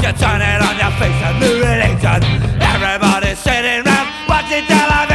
You turn it on your face, a new religion. Everybody's sitting round watching television.